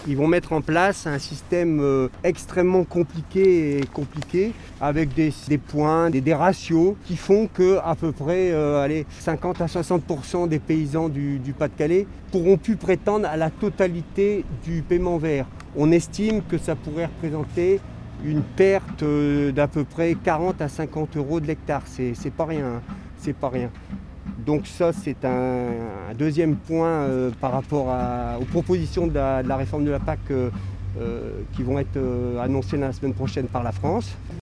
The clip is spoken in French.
Ils vont mettre en place un système extrêmement compliqué avec des points, des ratios qui font qu'à peu près 50 à 60% des paysans du Pas-de-Calais pourront plus prétendre à la totalité du paiement vert. On estime que ça pourrait représenter une perte d'à peu près 40 à 50 euros de l'hectare. C'est pas rien, c'est pas rien. Donc ça, c'est un deuxième point par rapport aux propositions de la réforme de la PAC qui vont être annoncées la semaine prochaine par la France.